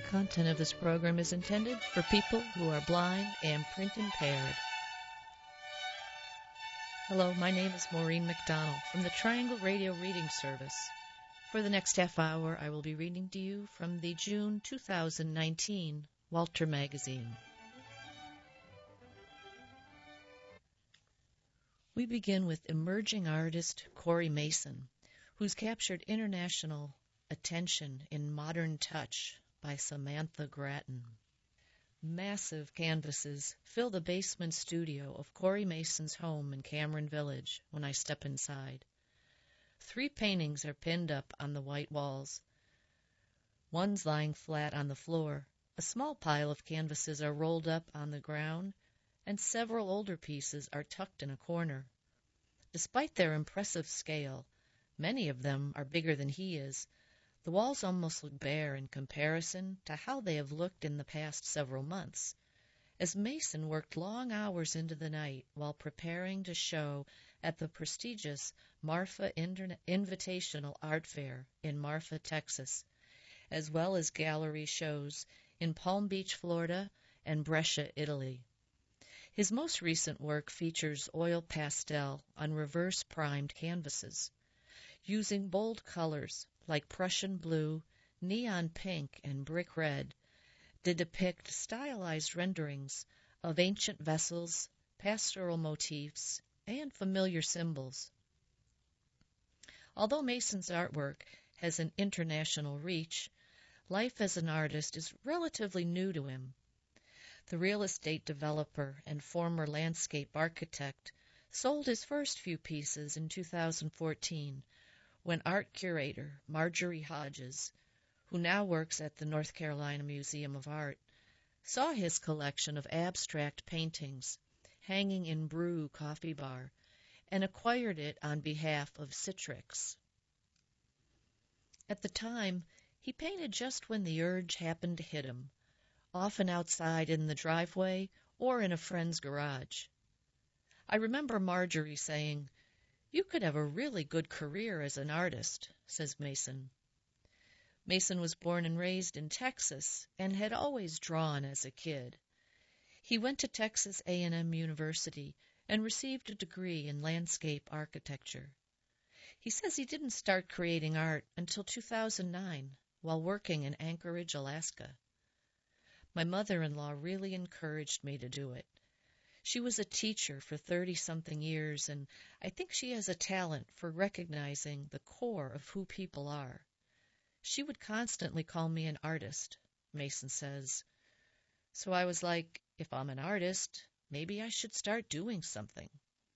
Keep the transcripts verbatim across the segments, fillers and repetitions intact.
Content of this program is intended for people who are blind and print impaired. Hello, my name is Maureen McDonald from the Triangle Radio Reading Service. For the next half hour, I will be reading to you from the June two thousand nineteen Walter Magazine. We begin with emerging artist Cory Mason, who's captured international attention in Modern Touch by Samantha Grattan. Massive canvases fill the basement studio of Cory Mason's home in Cameron Village when I step inside. Three paintings are pinned up on the white walls. One's lying flat on the floor. A small pile of canvases are rolled up on the ground, and several older pieces are tucked in a corner. Despite their impressive scale, many of them are bigger than he is. The walls almost look bare in comparison to how they have looked in the past several months, as Mason worked long hours into the night while preparing to show at the prestigious Marfa Interna- Invitational Art Fair in Marfa, Texas, as well as gallery shows in Palm Beach, Florida, and Brescia, Italy. His most recent work features oil pastel on reverse-primed canvases, using bold colors like Prussian blue, neon pink, and brick red, to depict stylized renderings of ancient vessels, pastoral motifs, and familiar symbols. Although Mason's artwork has an international reach, life as an artist is relatively new to him. The real estate developer and former landscape architect sold his first few pieces in two thousand fourteen, when art curator Marjorie Hodges, who now works at the North Carolina Museum of Art, saw his collection of abstract paintings hanging in Brew Coffee Bar and acquired it on behalf of Citrix. At the time, he painted just when the urge happened to hit him, often outside in the driveway or in a friend's garage. I remember Marjorie saying, "You could have a really good career as an artist," says Mason. Mason was born and raised in Texas and had always drawn as a kid. He went to Texas A and M University and received a degree in landscape architecture. He says he didn't start creating art until two thousand nine while working in Anchorage, Alaska. My mother-in-law really encouraged me to do it. She was a teacher for thirty-something years, and I think she has a talent for recognizing the core of who people are. She would constantly call me an artist, Mason says. So I was like, if I'm an artist, maybe I should start doing something.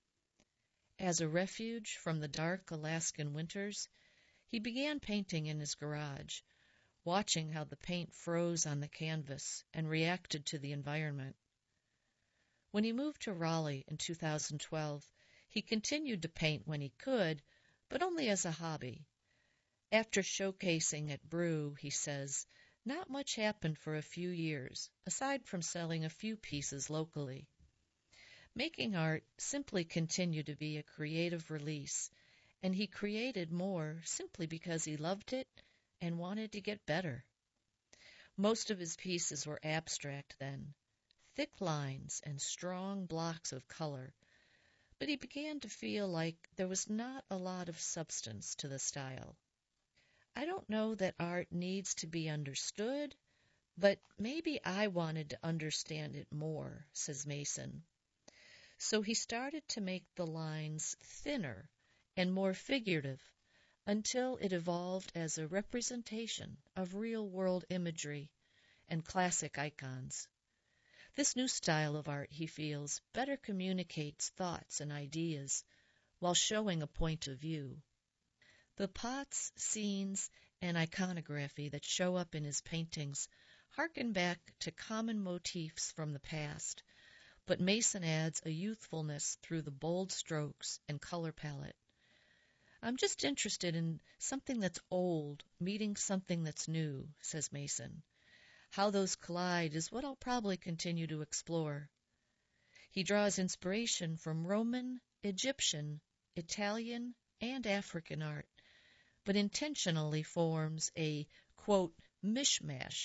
As a refuge from the dark Alaskan winters, he began painting in his garage, watching how the paint froze on the canvas and reacted to the environment. When he moved to Raleigh in two thousand twelve, he continued to paint when he could, but only as a hobby. After showcasing at Brew, he says, not much happened for a few years, aside from selling a few pieces locally. Making art simply continued to be a creative release, and he created more simply because he loved it and wanted to get better. Most of his pieces were abstract then, thick lines and strong blocks of color, but he began to feel like there was not a lot of substance to the style. I don't know that art needs to be understood, but maybe I wanted to understand it more, says Mason. So he started to make the lines thinner and more figurative until it evolved as a representation of real-world imagery and classic icons. This new style of art, he feels, better communicates thoughts and ideas while showing a point of view. The pots, scenes, and iconography that show up in his paintings harken back to common motifs from the past, but Mason adds a youthfulness through the bold strokes and color palette. I'm just interested in something that's old meeting something that's new, says Mason. How those collide is what I'll probably continue to explore. He draws inspiration from Roman, Egyptian, Italian, and African art, but intentionally forms a, quote, mishmash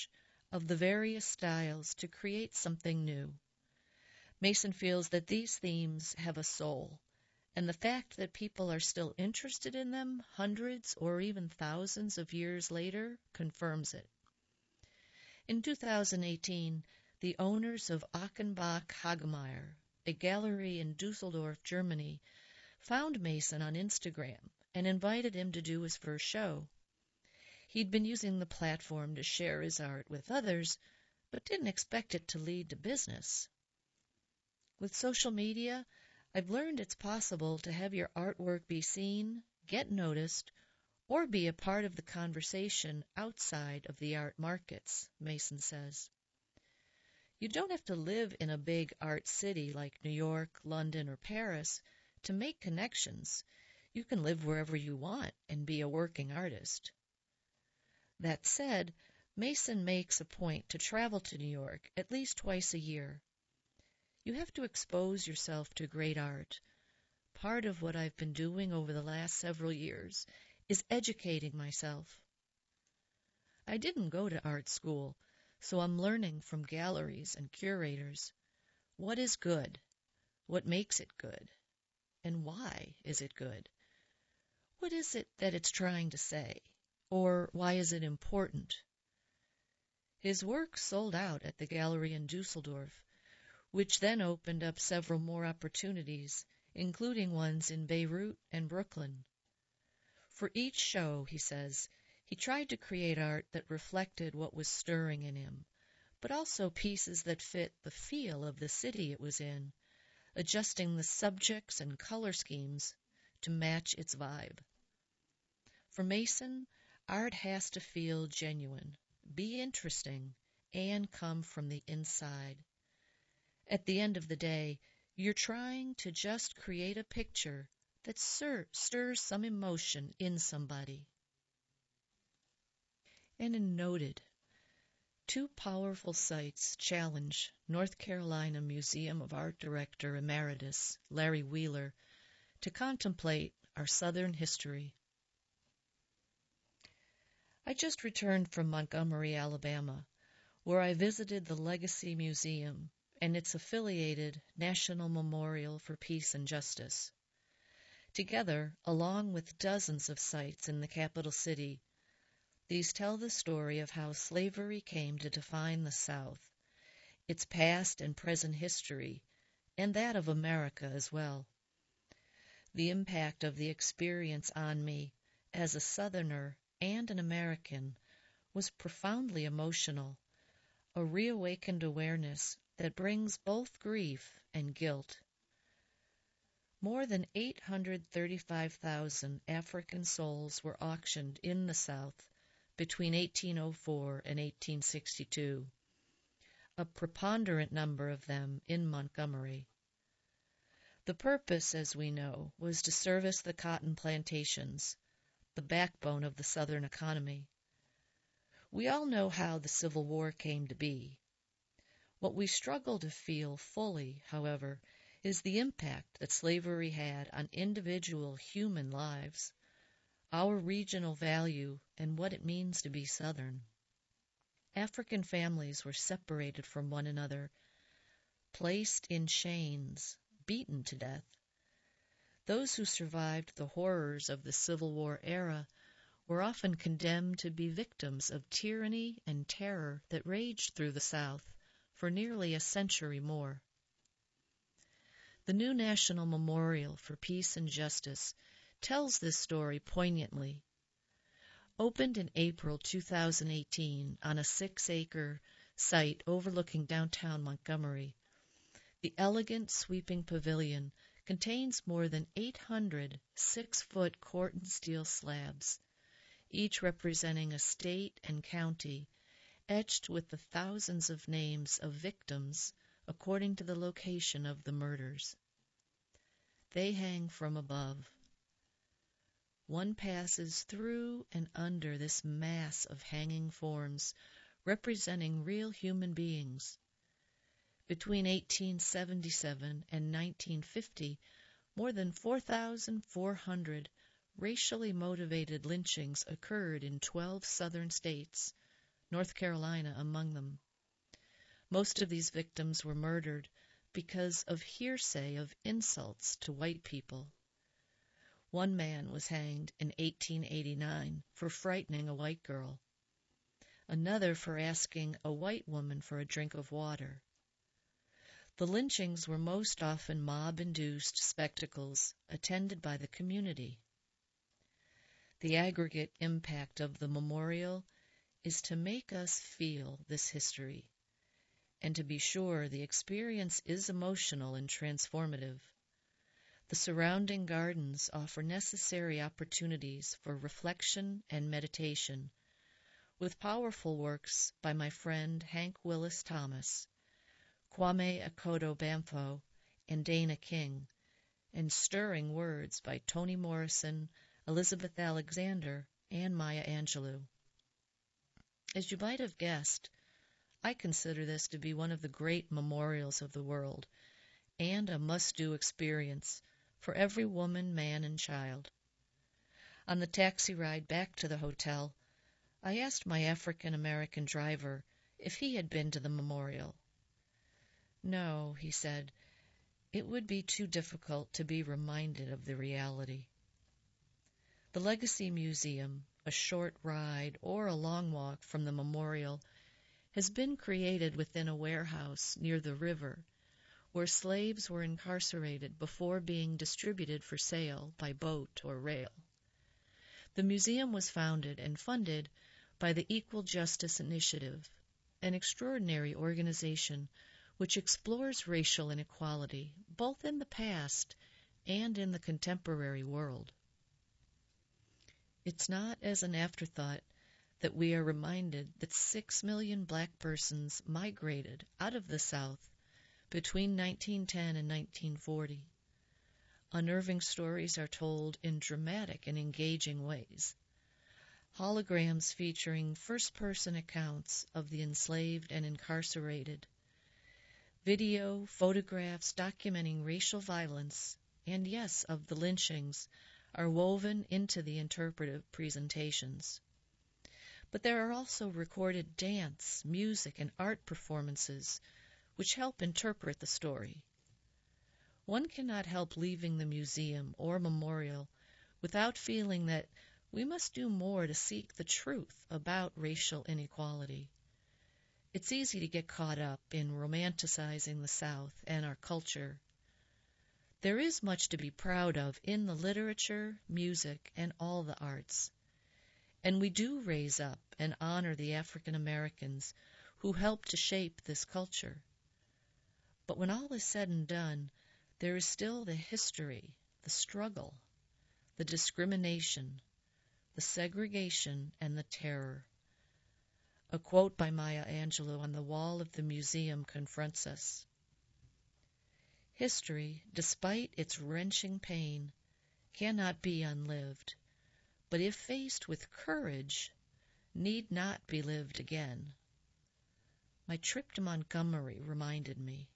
of the various styles to create something new. Mason feels that these themes have a soul, and the fact that people are still interested in them hundreds or even thousands of years later confirms it. In two thousand eighteen, the owners of Achenbach Hagemeyer, a gallery in Dusseldorf, Germany, found Mason on Instagram and invited him to do his first show. He'd been using the platform to share his art with others, but didn't expect it to lead to business. With social media, I've learned it's possible to have your artwork be seen, get noticed, or be a part of the conversation outside of the art markets, Mason says. You don't have to live in a big art city like New York, London, or Paris to make connections. You can live wherever you want and be a working artist. That said, Mason makes a point to travel to New York at least twice a year. You have to expose yourself to great art. Part of what I've been doing over the last several years is educating myself. I didn't go to art school, so I'm learning from galleries and curators. What is good? What makes it good? And why is it good? What is it that it's trying to say? Or why is it important? His work sold out at the gallery in Dusseldorf, which then opened up several more opportunities, including ones in Beirut and Brooklyn. For each show, he says, he tried to create art that reflected what was stirring in him, but also pieces that fit the feel of the city it was in, adjusting the subjects and color schemes to match its vibe. For Mason, art has to feel genuine, be interesting, and come from the inside. At the end of the day, you're trying to just create a picture that stir- stirs some emotion in somebody. And in Noted, two powerful sites challenge North Carolina Museum of Art Director Emeritus Larry Wheeler to contemplate our Southern history. I just returned from Montgomery, Alabama, where I visited the Legacy Museum and its affiliated National Memorial for Peace and Justice. Together, along with dozens of sites in the capital city, these tell the story of how slavery came to define the South, its past and present history, and that of America as well. The impact of the experience on me as a Southerner and an American was profoundly emotional, a reawakened awareness that brings both grief and guilt. More than eight hundred thirty-five thousand African souls were auctioned in the South between eighteen oh four and eighteen sixty-two, a preponderant number of them in Montgomery. The purpose, as we know, was to service the cotton plantations, the backbone of the Southern economy. We all know how the Civil War came to be. What we struggle to feel fully, however, is the impact that slavery had on individual human lives, our regional value, and what it means to be Southern. African families were separated from one another, placed in chains, beaten to death. Those who survived the horrors of the Civil War era were often condemned to be victims of tyranny and terror that raged through the South for nearly a century more. The new National Memorial for Peace and Justice tells this story poignantly. Opened in April two thousand eighteen on a six-acre site overlooking downtown Montgomery, the elegant sweeping pavilion contains more than eight hundred six-foot corten steel slabs, each representing a state and county, etched with the thousands of names of victims according to the location of the murders. They hang from above. One passes through and under this mass of hanging forms representing real human beings. Between eighteen seventy-seven and nineteen fifty, more than four thousand four hundred racially motivated lynchings occurred in twelve southern states, North Carolina among them. Most of these victims were murdered because of hearsay of insults to white people. One man was hanged in eighteen eighty-nine for frightening a white girl, another for asking a white woman for a drink of water. The lynchings were most often mob-induced spectacles attended by the community. The aggregate impact of the memorial is to make us feel this history, and to be sure the experience is emotional and transformative. The surrounding gardens offer necessary opportunities for reflection and meditation, with powerful works by my friend Hank Willis Thomas, Kwame Akoto Bamfo, and Dana King, and stirring words by Toni Morrison, Elizabeth Alexander, and Maya Angelou. As you might have guessed, I consider this to be one of the great memorials of the world, and a must-do experience for every woman, man, and child. On the taxi ride back to the hotel, I asked my African-American driver if he had been to the memorial. No, he said, it would be too difficult to be reminded of the reality. The Legacy Museum, a short ride or a long walk from the memorial, has been created within a warehouse near the river, where slaves were incarcerated before being distributed for sale by boat or rail. The museum was founded and funded by the Equal Justice Initiative, an extraordinary organization which explores racial inequality both in the past and in the contemporary world. It's not as an afterthought that we are reminded that six million black persons migrated out of the South between nineteen ten and nineteen forty. Unnerving stories are told in dramatic and engaging ways. Holograms featuring first-person accounts of the enslaved and incarcerated. Video, photographs documenting racial violence, and yes, of the lynchings, are woven into the interpretive presentations. But there are also recorded dance, music, and art performances which help interpret the story. One cannot help leaving the museum or memorial without feeling that we must do more to seek the truth about racial inequality. It's easy to get caught up in romanticizing the South and our culture. There is much to be proud of in the literature, music, and all the arts. And we do raise up and honor the African Americans who helped to shape this culture. But when all is said and done, there is still the history, the struggle, the discrimination, the segregation, and the terror. A quote by Maya Angelou on the wall of the museum confronts us. History, despite its wrenching pain, cannot be unlived, but if faced with courage, need not be lived again. My trip to Montgomery reminded me.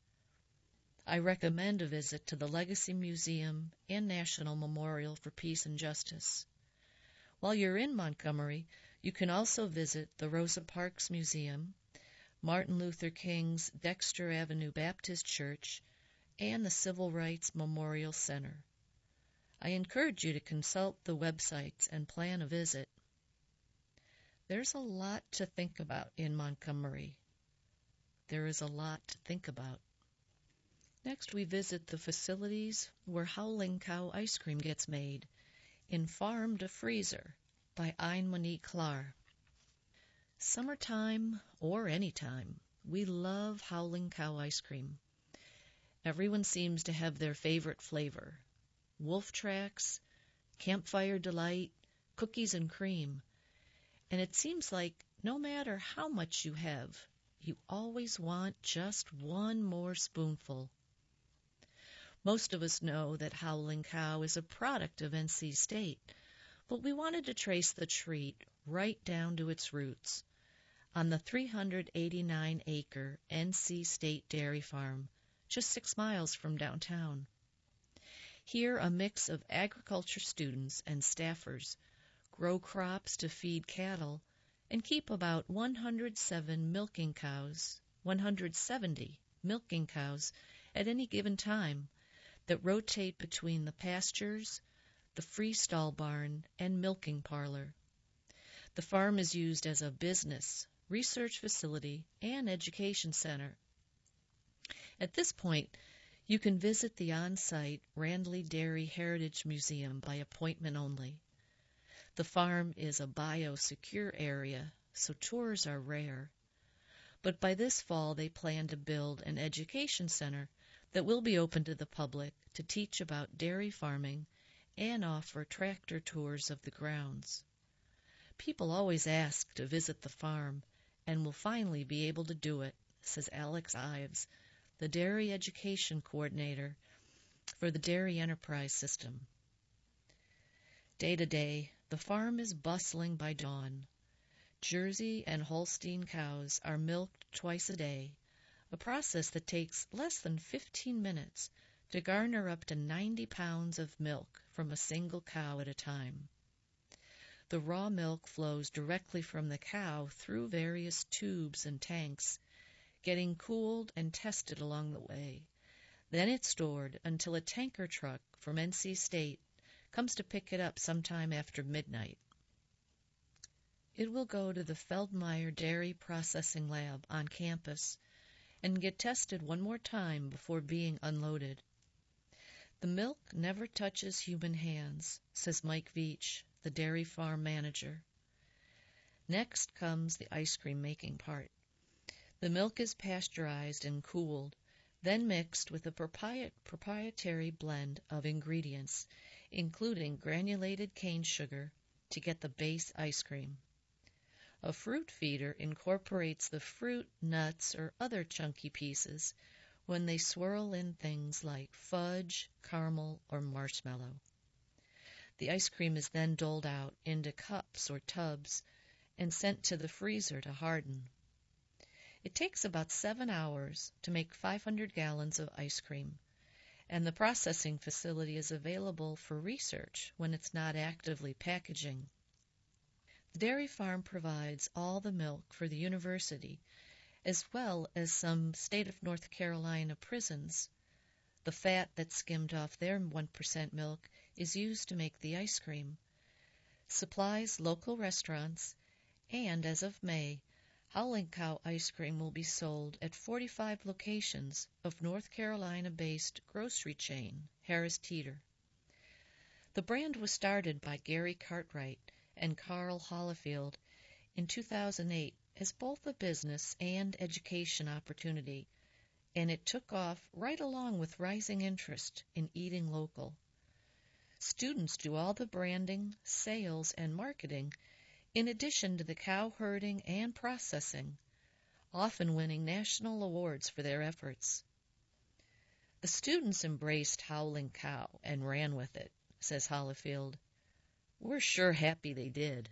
I recommend a visit to the Legacy Museum and National Memorial for Peace and Justice. While you're in Montgomery, you can also visit the Rosa Parks Museum, Martin Luther King's Dexter Avenue Baptist Church, and the Civil Rights Memorial Center. I encourage you to consult the websites and plan a visit. There's a lot to think about in Montgomery. There is a lot to think about. Next, we visit the facilities where Howling Cow ice cream gets made in Farm to Freezer by Ein Monique Clar. Summertime or any time, we love Howling Cow ice cream. Everyone seems to have their favorite flavor. Wolf Tracks, Campfire Delight, cookies and cream. And it seems like no matter how much you have, you always want just one more spoonful. Most of us know that Howling Cow is a product of N C State, but we wanted to trace the treat right down to its roots on the three hundred eighty-nine acre N C State dairy farm, just six miles from downtown. Here, a mix of agriculture students and staffers grow crops to feed cattle and keep about one hundred seven milking cows, one hundred seventy milking cows at any given time that rotate between the pastures, the freestall barn, and milking parlor. The farm is used as a business, research facility, and education center. At this point, you can visit the on-site Randley Dairy Heritage Museum by appointment only. The farm is a biosecure area, so tours are rare. But by this fall, they plan to build an education center that will be open to the public to teach about dairy farming and offer tractor tours of the grounds. People always ask to visit the farm, and will finally be able to do it, says Alex Ives, the Dairy Education Coordinator for the Dairy Enterprise System. Day to day, the farm is bustling by dawn. Jersey and Holstein cows are milked twice a day, a process that takes less than fifteen minutes to garner up to ninety pounds of milk from a single cow at a time. The raw milk flows directly from the cow through various tubes and tanks, getting cooled and tested along the way. Then it's stored until a tanker truck from N C State comes to pick it up sometime after midnight. It will go to the Feldmeyer Dairy Processing Lab on campus and get tested one more time before being unloaded. The milk never touches human hands, says Mike Veach, the dairy farm manager. Next comes the ice cream making part. The milk is pasteurized and cooled, then mixed with a propri- proprietary blend of ingredients, including granulated cane sugar, to get the base ice cream. A fruit feeder incorporates the fruit, nuts, or other chunky pieces when they swirl in things like fudge, caramel, or marshmallow. The ice cream is then doled out into cups or tubs and sent to the freezer to harden. It takes about seven hours to make five hundred gallons of ice cream, and the processing facility is available for research when it's not actively packaging. The dairy farm provides all the milk for the university, as well as some state of North Carolina prisons. The fat that's skimmed off their one percent milk is used to make the ice cream, supplies local restaurants, and as of May, Howling Cow ice cream will be sold at forty-five locations of North Carolina-based grocery chain Harris Teeter. The brand was started by Gary Cartwright and Carl Hollifield in two thousand eight as both a business and education opportunity, and it took off right along with rising interest in eating local. Students do all the branding, sales, and marketing, in addition to the cow herding and processing, often winning national awards for their efforts. The students embraced Howling Cow and ran with it, says Hollifield. We're sure happy they did.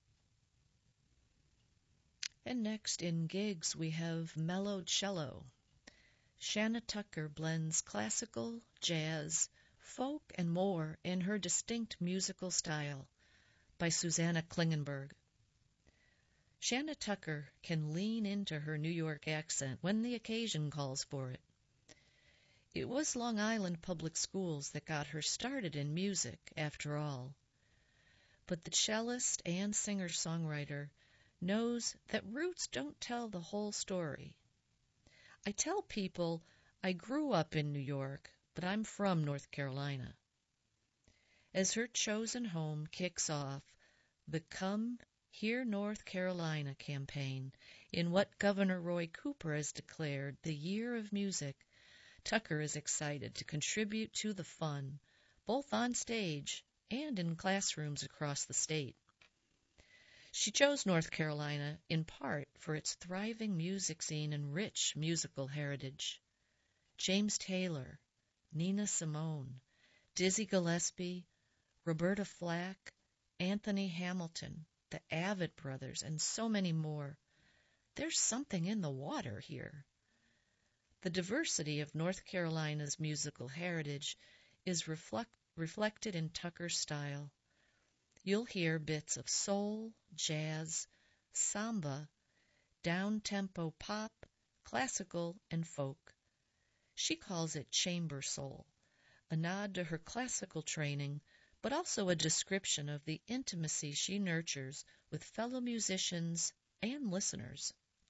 And next in gigs we have Mellow Cello. Shanna Tucker blends classical, jazz, folk, and more in her distinct musical style, by Susanna Klingenberg. Shanna Tucker can lean into her New York accent when the occasion calls for it. It was Long Island Public Schools that got her started in music, after all. But the cellist and singer-songwriter knows that roots don't tell the whole story. I tell people I grew up in New York, but I'm from North Carolina. As her chosen home kicks off the Come Hear North Carolina campaign in what Governor Roy Cooper has declared the Year of Music, Tucker is excited to contribute to the fun, both on stage and in classrooms across the state. She chose North Carolina in part for its thriving music scene and rich musical heritage. James Taylor, Nina Simone, Dizzy Gillespie, Roberta Flack, Anthony Hamilton, the Avett Brothers, and so many more. There's something in the water here. The diversity of North Carolina's musical heritage is reflect, reflected in Tucker's style. You'll hear bits of soul, jazz, samba, down-tempo pop, classical, and folk. She calls it chamber soul, a nod to her classical training, but also a description of the intimacy she nurtures with fellow musicians and listeners.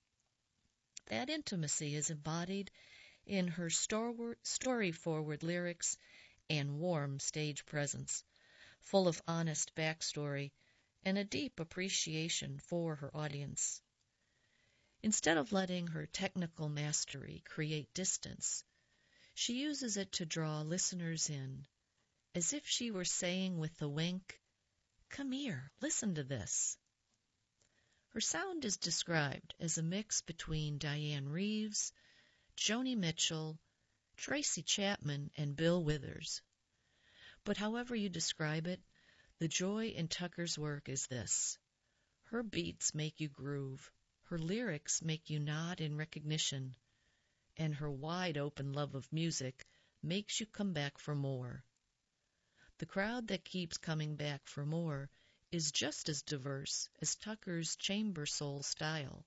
That intimacy is embodied in her story-forward lyrics and warm stage presence, full of honest backstory and a deep appreciation for her audience. Instead of letting her technical mastery create distance, she uses it to draw listeners in, as if she were saying with a wink, "Come here, listen to this." Her sound is described as a mix between Diane Reeves, Joni Mitchell, Tracy Chapman, and Bill Withers. But however you describe it, the joy in Tucker's work is this. Her beats make you groove, her lyrics make you nod in recognition, and her wide-open love of music makes you come back for more. The crowd that keeps coming back for more is just as diverse as Tucker's chamber soul style.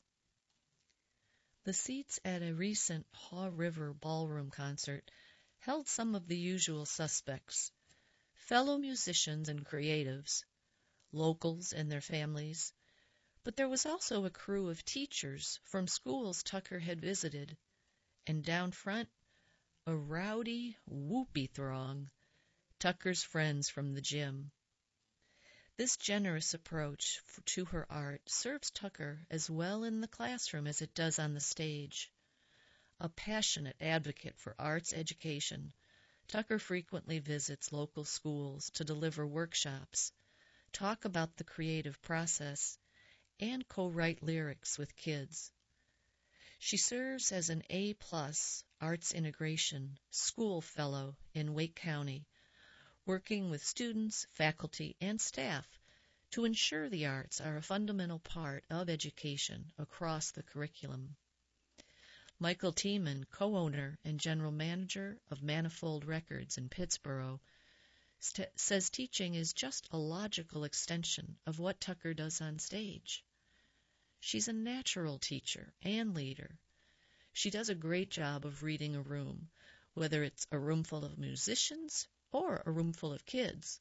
The seats at a recent Haw River Ballroom concert held some of the usual suspects, fellow musicians and creatives, locals and their families, but there was also a crew of teachers from schools Tucker had visited, and down front, a rowdy, whoopee throng, Tucker's friends from the gym. This generous approach to her art serves Tucker as well in the classroom as it does on the stage. A passionate advocate for arts education, Tucker frequently visits local schools to deliver workshops, talk about the creative process, and co-write lyrics with kids. She serves as an A-plus Arts Integration School Fellow in Wake County, working with students, faculty, and staff to ensure the arts are a fundamental part of education across the curriculum. Michael Tiemann, co-owner and general manager of Manifold Records in Pittsboro, st- says teaching is just a logical extension of what Tucker does on stage. She's a natural teacher and leader. She does a great job of reading a room, whether it's a room full of musicians or a room full of kids.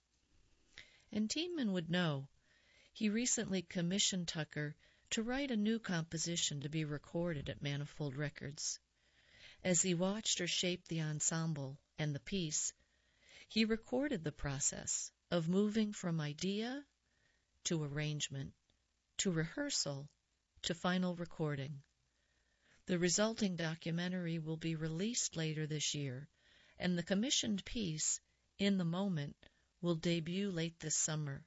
And Tiemann would know. He recently commissioned Tucker to write a new composition to be recorded at Manifold Records. As he watched her shape the ensemble and the piece, he recorded the process of moving from idea to arrangement, to rehearsal, to final recording. The resulting documentary will be released later this year, and the commissioned piece, In the Moment, will debut late this summer.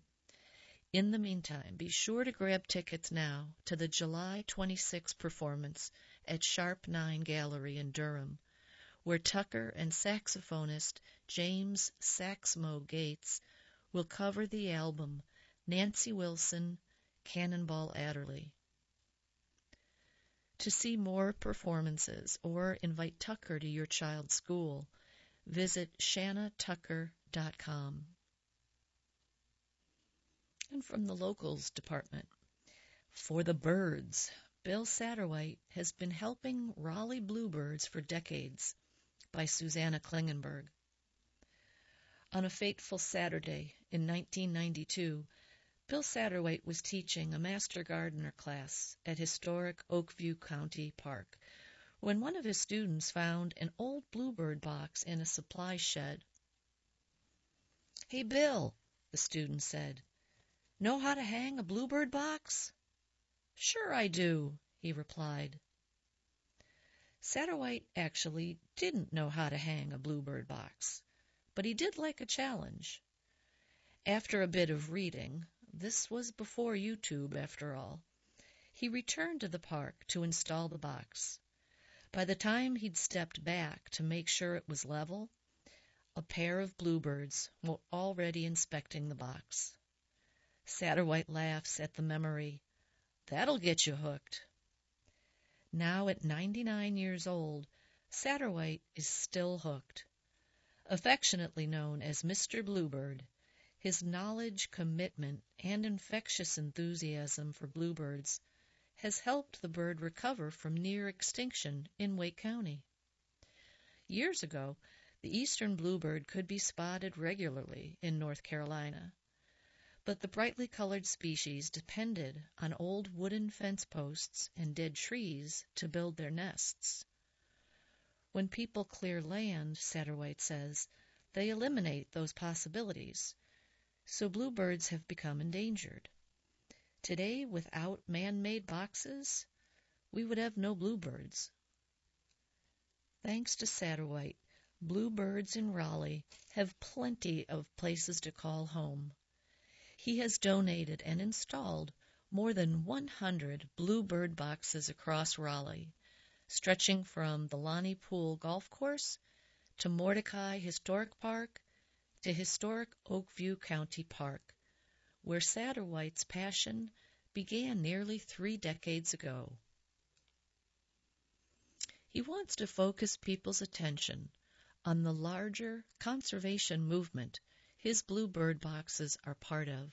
In the meantime, be sure to grab tickets now to the July twenty-sixth performance at Sharp Nine Gallery in Durham, where Tucker and saxophonist James Saxmo Gates will cover the album Nancy Wilson, Cannonball Adderley. To see more performances or invite Tucker to your child's school, visit shanna tucker dot com. And from the locals department, for the birds, Bill Satterwhite has been helping Raleigh Bluebirds for decades, by Susanna Klingenberg. On a fateful Saturday in nineteen ninety-two, Bill Satterwhite was teaching a master gardener class at historic Oakview County Park when one of his students found an old bluebird box in a supply shed. "Hey, Bill," the student said, "know how to hang a bluebird box?" "Sure I do," he replied. Satterwhite actually didn't know how to hang a bluebird box, but he did like a challenge. After a bit of reading, this was before YouTube after all, he returned to the park to install the box. By the time he'd stepped back to make sure it was level, a pair of bluebirds were already inspecting the box. Satterwhite laughs at the memory. That'll get you hooked. Now at ninety-nine years old, Satterwhite is still hooked. Affectionately known as Mister Bluebird, His knowledge, commitment, and infectious enthusiasm for bluebirds has helped the bird recover from near extinction in Wake County. Years ago, the eastern bluebird could be spotted regularly in North Carolina, but the brightly colored species depended on old wooden fence posts and dead trees to build their nests. When people clear land, Satterwhite says, they eliminate those possibilities, so bluebirds have become endangered. Today, without man-made boxes, we would have no bluebirds. Thanks to Satterwhite, bluebirds in Raleigh have plenty of places to call home. He has donated and installed more than one hundred bluebird boxes across Raleigh, stretching from the Lonnie Pool Golf Course to Mordecai Historic Park to historic Oakview County Park, where Satterwhite's passion began nearly three decades ago. He wants to focus people's attention on the larger conservation movement his bluebird boxes are part of.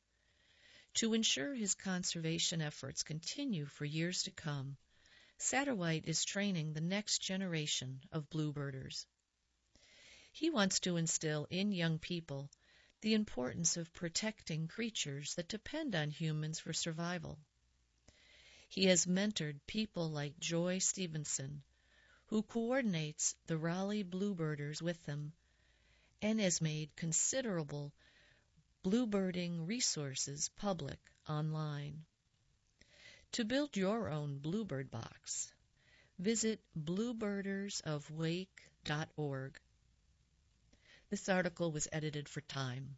To ensure his conservation efforts continue for years to come, Satterwhite is training the next generation of bluebirders. He wants to instill in young people the importance of protecting creatures that depend on humans for survival. He has mentored people like Joy Stevenson, who coordinates the Raleigh Bluebirders with them, and has made considerable bluebirding resources public online. To build your own bluebird box, visit bluebirders of wake dot org. This article was edited for Time.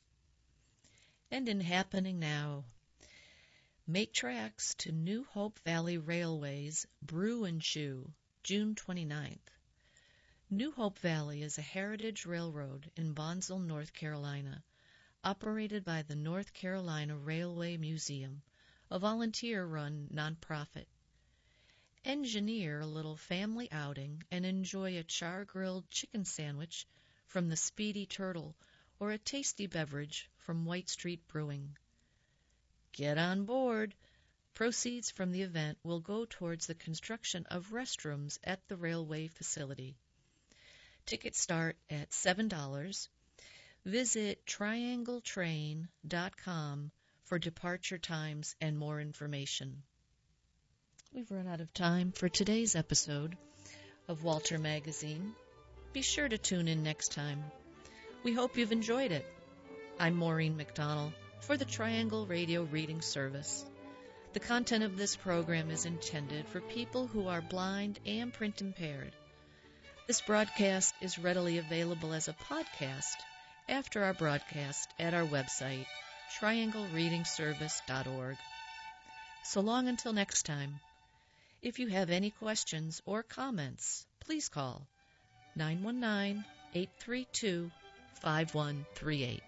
And in Happening Now, make tracks to New Hope Valley Railway's Brew and Chew, June twenty-ninth. New Hope Valley is a heritage railroad in Bonneville, North Carolina, operated by the North Carolina Railway Museum, a volunteer-run nonprofit. Engineer a little family outing and enjoy a char-grilled chicken sandwich from the Speedy Turtle or a tasty beverage from White Street Brewing. Get on board. Proceeds from the event will go towards the construction of restrooms at the railway facility. Tickets start at seven dollars. Visit triangle train dot com for departure times and more information. We've run out of time for today's episode of Walter Magazine. Be sure to tune in next time. We hope you've enjoyed it. I'm Maureen McDonald for the Triangle Radio Reading Service. The content of this program is intended for people who are blind and print impaired. This broadcast is readily available as a podcast after our broadcast at our website, triangle reading service dot org. So long until next time. If you have any questions or comments, please call nine one nine, eight three two, five one three eight.